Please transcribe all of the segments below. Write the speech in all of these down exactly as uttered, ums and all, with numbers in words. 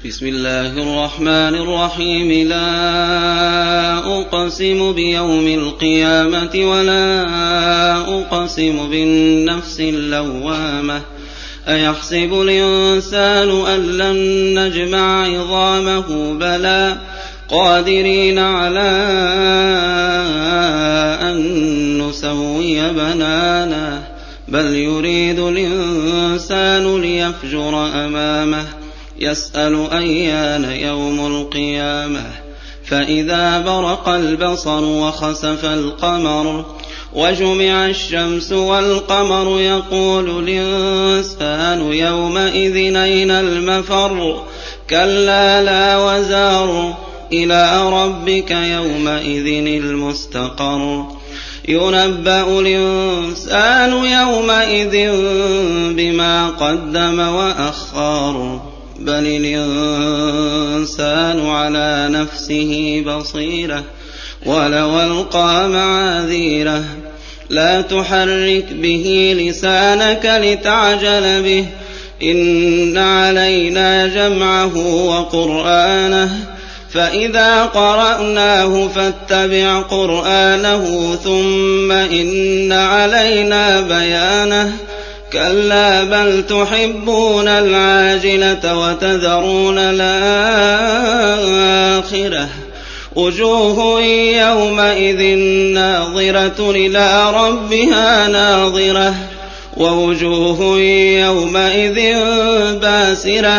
بسم الله الرحمن الرحيم. لا أقسم بيوم القيامة ولا أقسم بالنفس اللوامة أيحسب الإنسان أن لن نجمع عظامه بلى قادرين على أن نسوي بنانه بل يريد الإنسان ليفجر أمامه يسأل أيان يوم القيامة فإذا برق البصر وخسف القمر وجمع الشمس والقمر يقول الإنسان يومئذ أين المفر كلا لا وزار إلى ربك يومئذ المستقر ينبأ الإنسان يومئذ بما قدم وأخر بل الإنسان على نفسه بصيرة ولو ألقى معاذيره لا تحرك به لسانك لتعجل به إن علينا جمعه وقرآنه فإذا قرأناه فاتبع قرآنه ثم إن علينا بيانه كلا بل تحبون العاجلة وتذرون الآخرة وجوه يومئذ ناظرة إلى ربها ناظرة ووجوه يومئذ باسرة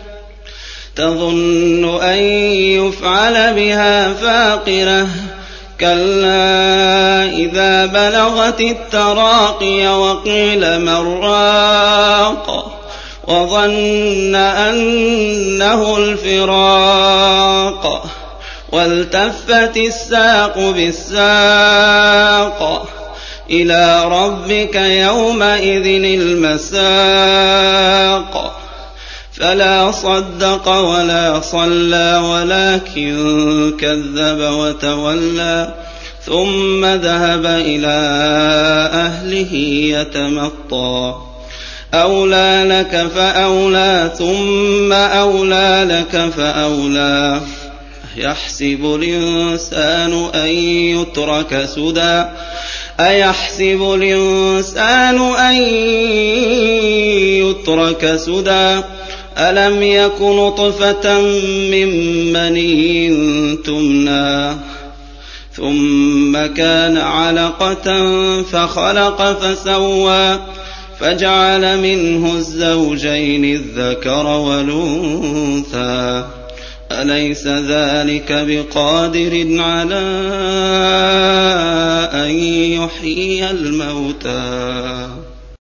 تظن أن يفعل بها فاقرة كلا إذا بلغت التراقي وقيل من راق وظن أنه الفراق والتفت الساق بالساق إلى ربك يومئذ المساق فلا صدق ولا صلى ولكن كذب وتولى ثم ذهب إلى أهله يتمطى أولى لك فأولى ثم أولى لك فأولى يحسب الإنسان أن يترك سدى أيحسب الإنسان أن يترك سدى ألم يك نطفة من مني تمنى ثم كان علقة فخلق فسوى فجعل منه الزوجين الذكر والأنثى أليس ذلك بقادر على أن يحيي الموتى